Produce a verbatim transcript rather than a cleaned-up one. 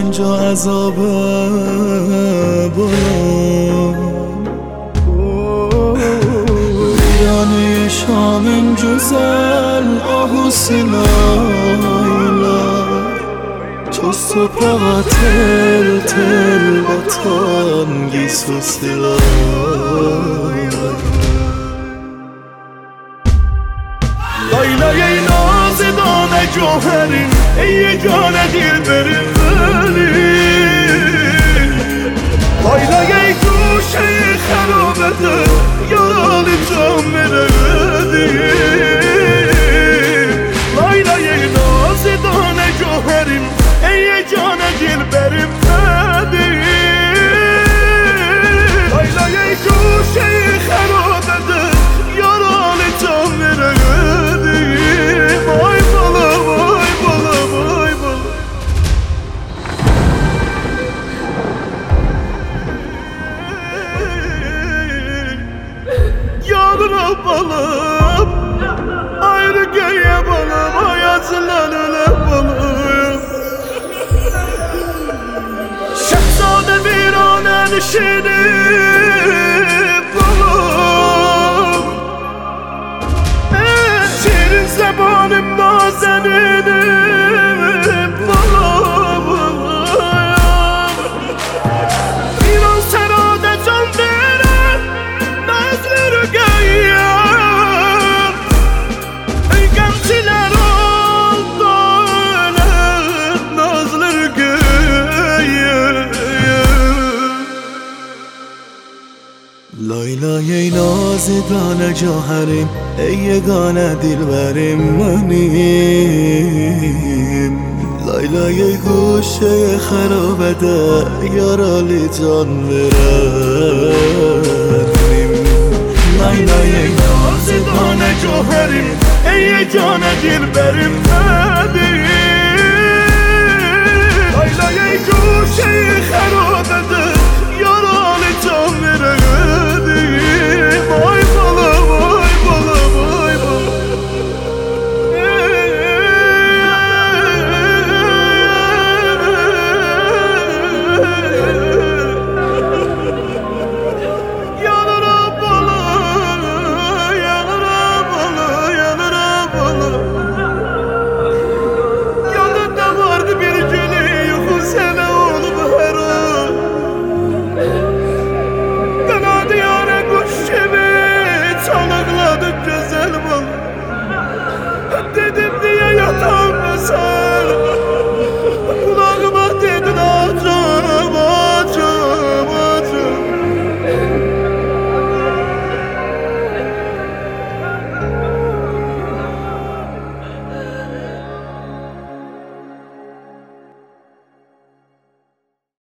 اینجا عذاب بلند ویرانه شام جزل آهو سنایلا تو صبح تل تل با تانگیس و سلای لایلای نازدانه جوهریم ای جان دل بریم لایلای گوشه خرابه دل یارال جان بردیم لایلای نازدانه جوهریم ای جان دل بریم لایلای گوشه خرابه دل یارال جان بردیم وای بالا وای بالا وای بالا yağdıra balım ayrı göğe balım hayatından öle balım şehzade virane nişini balım şirin zebanım nazeninim balım İran serade can veren nazları gayem ey gençler oldu öyle nazları gayem لایلای نازدانه جوهریم ای یگانه دلبریم منیم لایلای گوشه خرابه ده یارالی جان برنیم لایلای نازدانه جوهریم ای جان دلبریم منیم لایلای گوشه خرابه